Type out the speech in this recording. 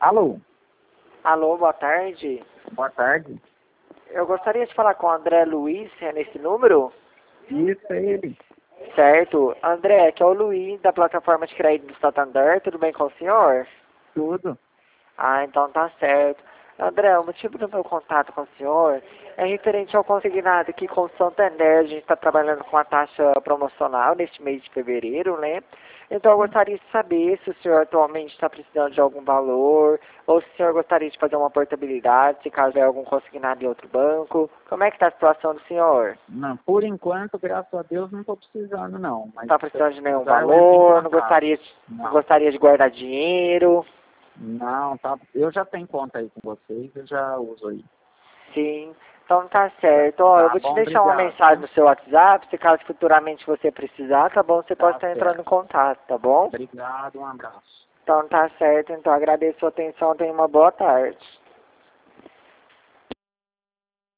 Alô, Alô, boa tarde. boa tarde. Eu gostaria de falar com o André Luiz, é nesse número? Isso é ele. Certo. André, que é o Luiz da plataforma de crédito do Santander, tudo bem com o senhor? Tudo. Ah, então tá certo. André, o motivo do meu contato com o senhor é referente ao consignado aqui com o Santander. A gente está trabalhando com a taxa promocional neste mês de fevereiro, né? Então eu gostaria de saber se o senhor atualmente está precisando de algum valor, ou se o senhor gostaria de fazer uma portabilidade, se caso tiver algum consignado em outro banco. Como é que está a situação do senhor? Não, por enquanto, graças a Deus, não estou precisando não. Mas Não está precisando de nenhum precisar, eu entro em valor, contato. não gostaria de guardar dinheiro? Não, tá. Eu já tenho conta aí com vocês, eu já uso aí. Sim, então tá certo. Ó, eu Tá vou te bom, deixar uma obrigado. mensagem no seu WhatsApp, se caso futuramente você precisar, tá bom? Você pode Tá estar entrando certo. em contato, tá bom? Obrigado, um abraço. Então tá certo, então agradeço a sua atenção, tenha uma boa tarde.